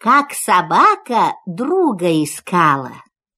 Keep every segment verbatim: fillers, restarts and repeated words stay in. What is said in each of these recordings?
Как собака друга искала.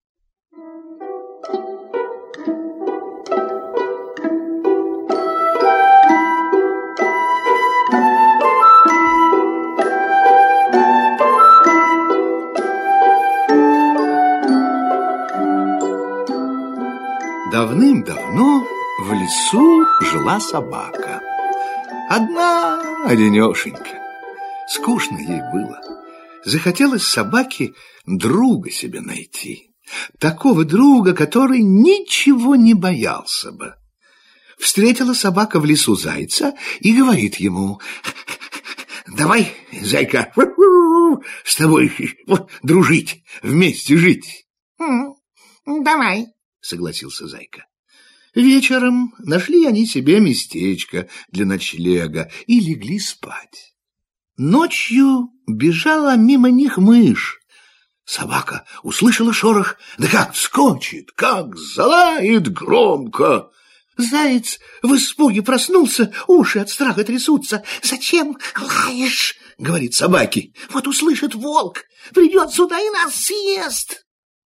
Давным-давно в лесу жила собака. Одна одинешенька. Скучно ей было. Захотелось собаке друга себе найти. Такого друга, который ничего не боялся бы. Встретила собака в лесу зайца и говорит ему: «Давай, зайка, с тобой дружить, вместе жить». «Давай», — согласился зайка. Вечером нашли они себе местечко для ночлега и легли спать. Ночью бежала мимо них мышь. Собака услышала шорох, да как вскочит, как залает громко. Заяц в испуге проснулся, уши от страха трясутся. «Зачем лаешь?» — говорит собаке. «Вот услышит волк, придет сюда и нас съест».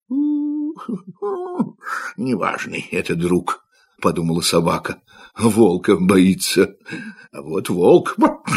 «Неважный это друг», — подумала собака. «Волка боится. А вот волк...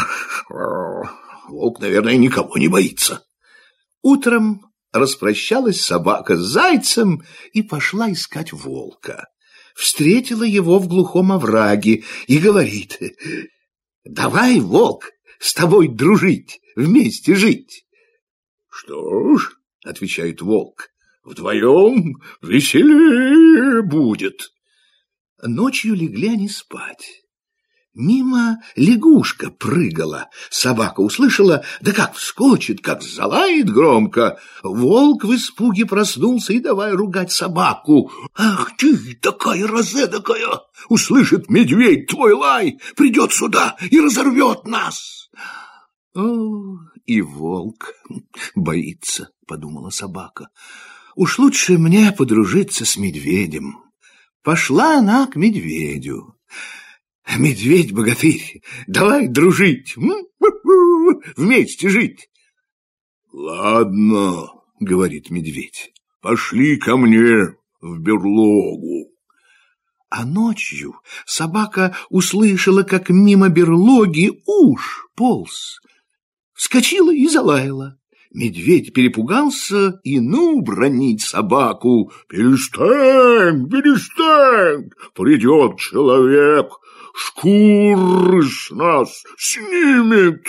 Волк, наверное, никого не боится». Утром распрощалась собака с зайцем и пошла искать волка. Встретила его в глухом овраге и говорит: «Давай, волк, с тобой дружить, вместе жить». «Что ж, — отвечает волк, — вдвоем веселее будет». Ночью легли они спать. Мимо лягушка прыгала. Собака услышала, да как вскочит, как залает громко. Волк в испуге проснулся и давай ругать собаку. «Ах ты, такая разэдакая! Услышит медведь твой лай, придет сюда и разорвет нас!» «О, и волк боится», — подумала собака. «Уж лучше мне подружиться с медведем». Пошла она к медведю. «Медведь-богатырь, давай дружить, вместе жить». «Ладно, — говорит медведь, — пошли ко мне в берлогу». А ночью собака услышала, как мимо берлоги уж полз. Вскочила и залаяла. Медведь перепугался и ну бранить собаку. «Перестань, перестань, придет человек, шкуры с нас снимет».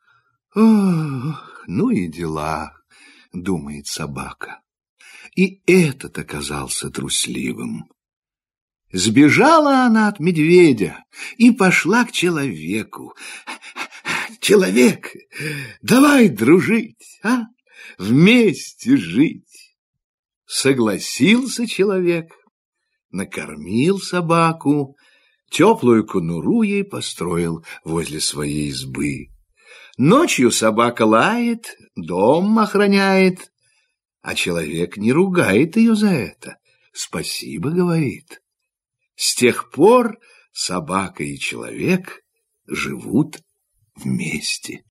«Ох, ну и дела», — думает собака. И этот оказался трусливым. Сбежала она от медведя и пошла к человеку. «Человек, давай дружить, а? Вместе жить». Согласился человек, накормил собаку, теплую конуру ей построил возле своей избы. Ночью собака лает, дом охраняет, а человек не ругает ее за это, спасибо говорит. С тех пор собака и человек живут вместе.